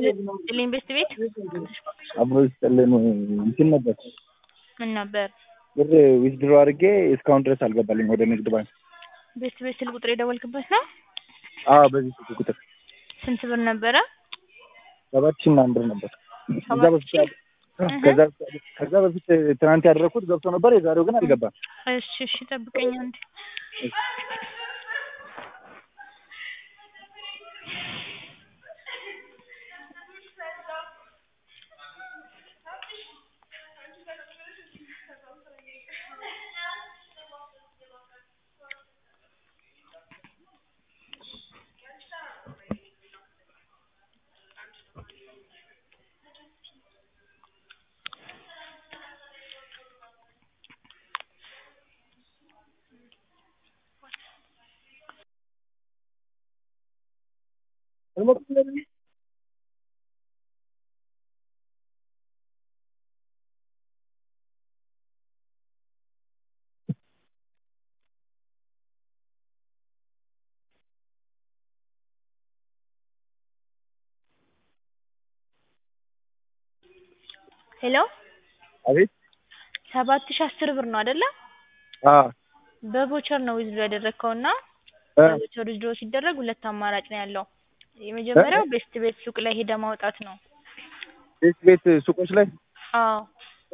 ኢንቨስት ቤት አብሮ ይስጥልን እንትን ነበር ምን ነበር? ብር ዊዝድሮ አድርጌ እስካሁን ድረስ አልገባልኝ ወደ ንግድ ባንክ። ኢንቨስት ቤት ስልክ ቁጥር የደወልክበት ነው? አዎ በዚህ ስልክ ቁጥር ስንት ብር ነበረ? 7,000 ምናምን ብር ነበር። ከዛ በፊት ትናንት ያደረኩት ገብቶ ነበር። የዛሬው ግን አልገባም። እሺ ጠብቀኝ አንዴ። ሄሎ አቤት 7,010 ብር ነው አይደለ? አዎ በቮቸር ነው ዊዝድሮ ያደረከውና በቮቸር ዊዝድሮ ሲደረግ ሁለት አማራጭ ነው ያለው። የመጀመሪያው ቤስት ቤት ሱቅ ላይ ሄደ ማውጣት ነው። ቤት ሱቆች ላይ? አዎ